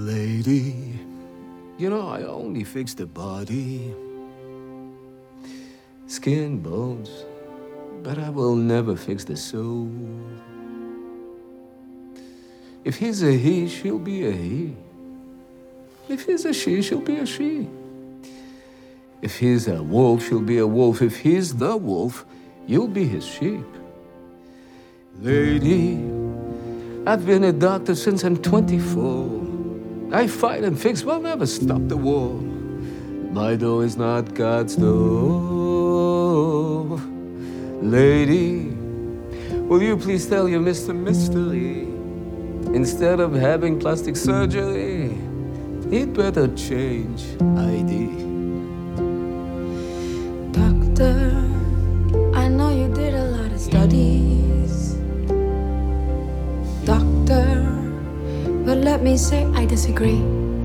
Lady, you know I only fix the body, skin, bones, but I will never fix the soul. If he's a he, she'll be a he. If he's a she, she'll be a she. If he's a wolf, she'll be a wolf. If he's the wolf, you'll be his sheep. Lady, I've been a doctor since I'm 24. I fight and fix, will never stop the war. My door is not God's door. Lady, will you please tell your Mr. Mystery, instead of having plastic surgery, he'd better change ID. Doctor, I know you did a lot of studies. Doctor, but let me say I disagree.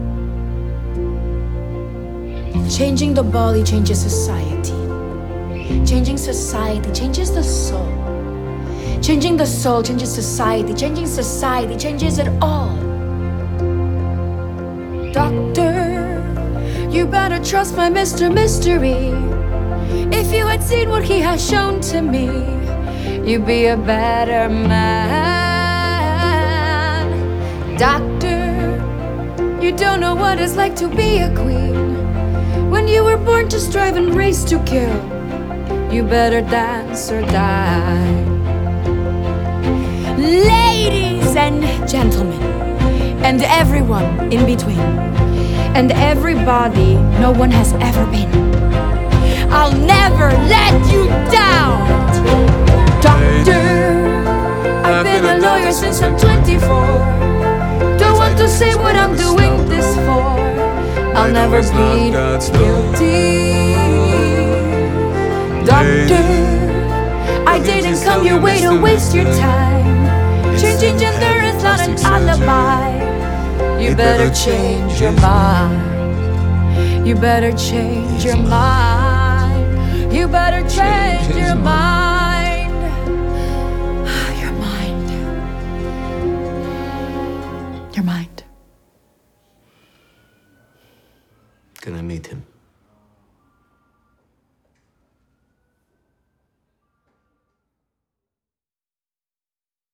Changing the body changes society. Changing society changes the soul. Changing the soul changes society. Changing society changes it all. Doctor, you better trust my Mr. Mystery. If you had seen what he has shown to me, you'd be a better man. Doctor, you don't know what it's like to be a queen. When you were born to strive and race to kill, you better dance or die. Ladies and gentlemen, and everyone in between, and everybody no one has ever been, I'll never let you down. Doctor, I've been a lawyer since I'm 24. Don't want to say what I'm doing this for. I'll never plead guilty. Doctor, I didn't come your way to waste your time. Changing gender is not an alibi. You better change your mind. You better change your mind. You better change your mind. Your mind. Your mind. Can I meet him?